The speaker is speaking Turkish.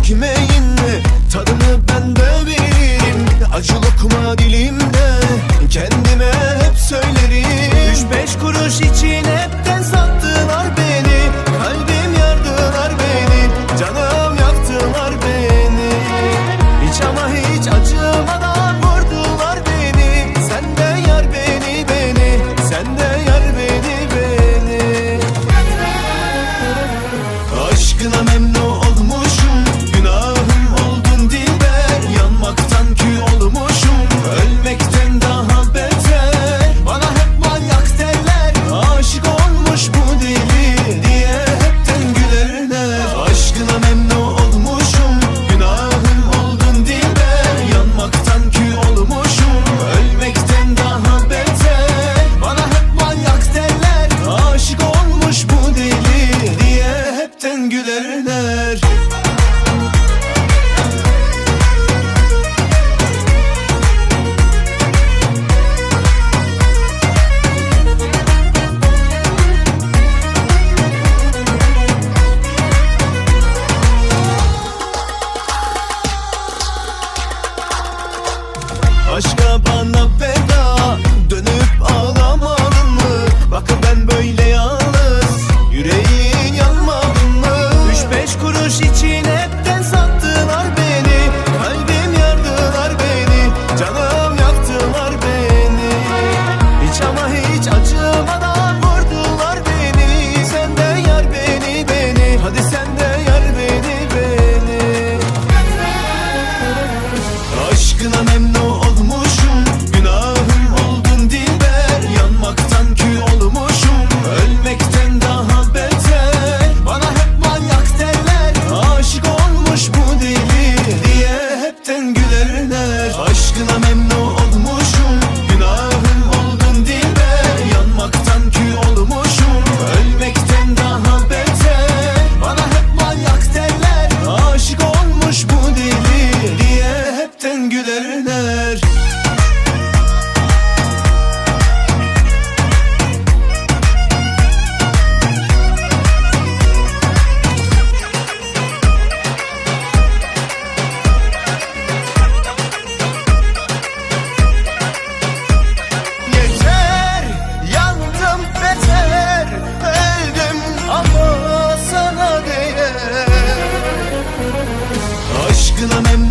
ekmeğin tadını ben de bilirim. Acı lokma dilimde kendime hep söylerim. 3-5 kuruş için hepten sattılar beni. Kalbim yardılar beni, canım yaktılar beni. Hiç ama hiç acımadan vurdular beni. Sen de yar beni beni, sen de yar beni beni. Aşkına memnun olmuşum, günahım oldun dilber. Yanmaktan kül olmuşum, ölmekten daha beter. Bana hep manyak derler, aşık olmuş bu deli diye hepten gülerler. Aşkına memnun olmuşum, günahım oldun dilber. Yanmaktan kül olmuşum, ölmekten daha beter. Bana hep manyak derler, aşık olmuş bu deli diye hepten gülerler. Aşka bana feda, dönüp ağlamadın mı? Bak ben böyle yalnız, yüreğin yanmadın mı? 3-5 kuruş için hepten sattılar beni. Kalbim yardılar beni, canım yaktılar beni. Hiç ama hiç acımadan vurdular beni. Sen de yar beni beni, hadi sen de yar beni beni. Aşkına memnun olmuşum, günahım oldun dilber. Yanmaktan kül olmuşum, ölmekten daha beter. Bana hep manyak derler, aşık olmuş bu deli diye hepten gülerler. Aşkına memnun olmuşum, günahım oldun dilber. Yanmaktan kül olmuşum, ölmekten daha beter. Bana hep manyak derler, aşık olmuş bu deli diye hepten gülerler. Yeter, yandım beter, öldüm ama sana değer. Aşkına memnun